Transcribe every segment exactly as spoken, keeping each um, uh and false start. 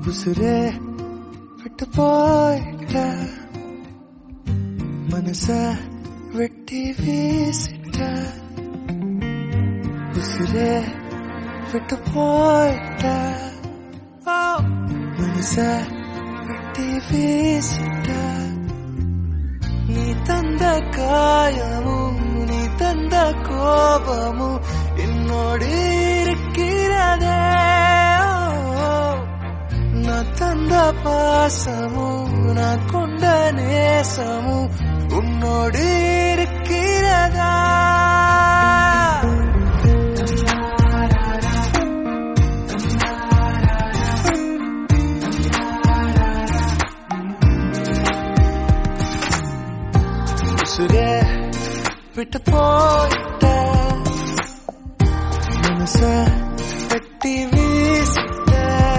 உசுரே விட்டு போயிட்ட மனச வெட்டி வீசிட்ட உசுரே விட்டு போயிட்ட மனச வெட்டி வீசிட்ட நீ தந்த காயமும் நீ தந்த கோபமும் என்னோடு இருக்கிறதே நான் தந்த பாசமும் நான் கொண்ட நேசமும் உன்னோடு இருக்கிறதா உசுரே விட்டு போயிட்ட மனச வெட்டி வீசிட்ட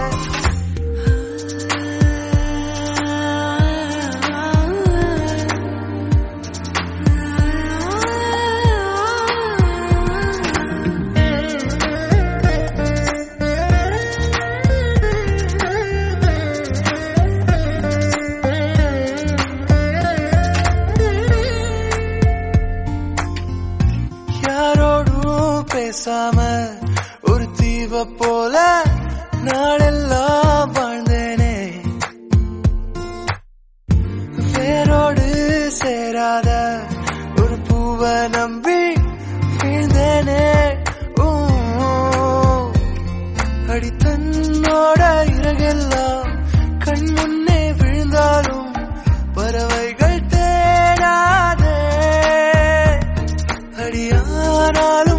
பேசாம ஒரு தீவ போல நாளெல்லாம் வாழ்ந்தேனே வேரோடு சேராத ஒரு பூவை நம்பி வீழ்ந்தேனே அடி தன்னோட இறகெல்லாம் கண் முன்னே விழுந்தாலும் பறவைகள் தேடாதே அடியானாலும்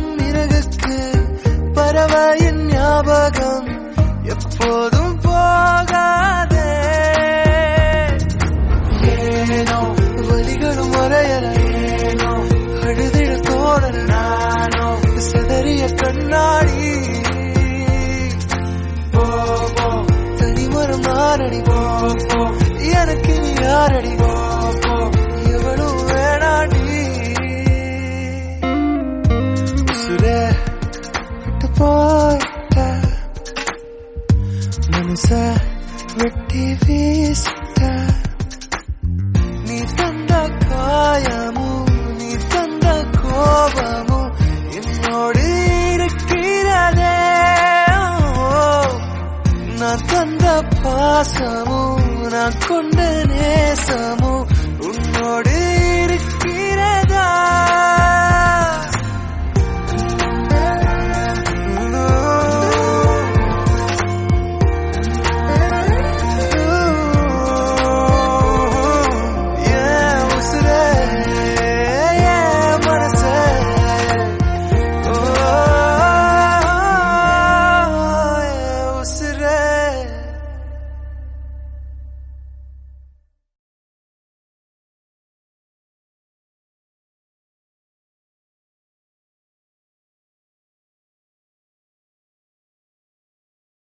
பறவையின் ஞாபகம் எப்போதும் போகாதே ஏனோ வலிகளும் மறையல ஏனோ அழுதிட தோணல நானோ சிதறிய கண்ணாடி போ போ தனிமரம் நாரடி போ போ எனக்கு நீ யாரடி போ போ எவனும் வேணாடி உசுரே போயிட்ட மனச வெட்டி வீசிட்ட நீ தந்த காயமும் நீ தந்த கோபமும் என்னோடு இருக்கிறதே நான் தந்த பாசமும் நான் கொண்ட நேசமும் உன்னோடு இருக்கிறதா